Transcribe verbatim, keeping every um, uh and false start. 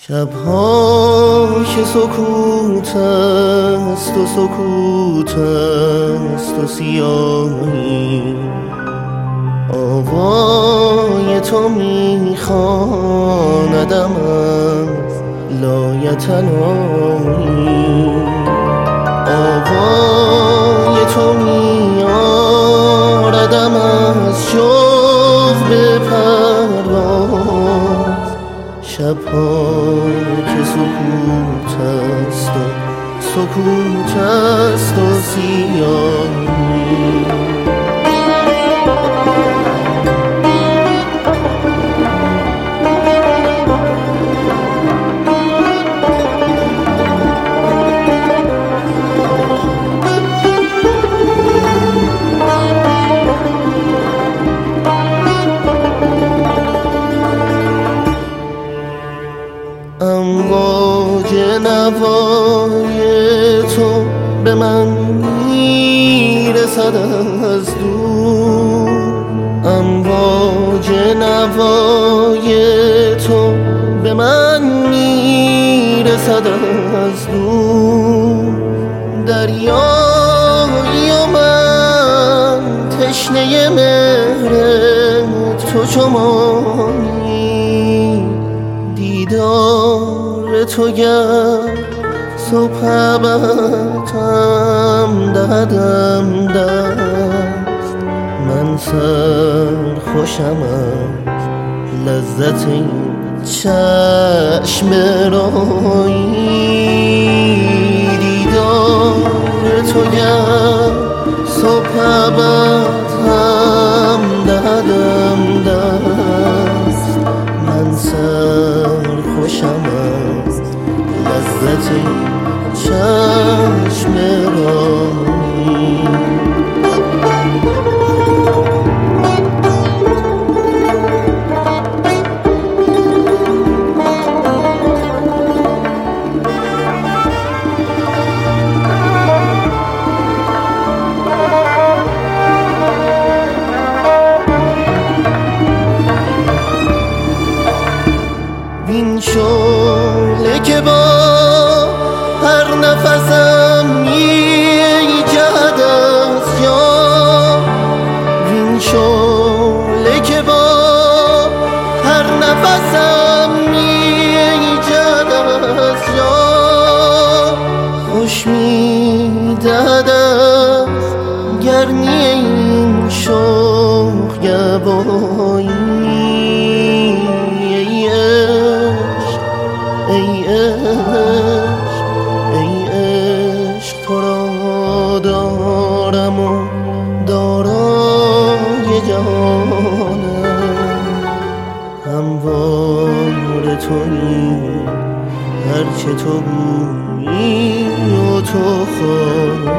شبها که سکوت است و سکوت است و سیاهی، آوای تو میخواندم از لایتناهی. آوای تو میاردم از شوق به پرواز. شبها که سکوت است و سکوت است و سیاهی. امواج نوای تو به من میرسد از دور. امواج نوای تو به من میرسد از دور. دریایی و من تشنه مهر تو چمانی. دیدار تو گر صبح ابدم دهدم دست، من سر خوشم از لذت این چشم رایی. دیدار تو گر صبح ابدم دهدم دست، من سر خوشم از لذت چشم رانی. این شعله که با هر نفسم میجهد از جا، این شعله که با هر نفسم میجهد از جا، خوش میدهد از گرمی این شوق گوایی. ای عشق ای عشق تو را دارم و دارای جهانم. هموار تویی هرچه تو گویی و تو خواهی.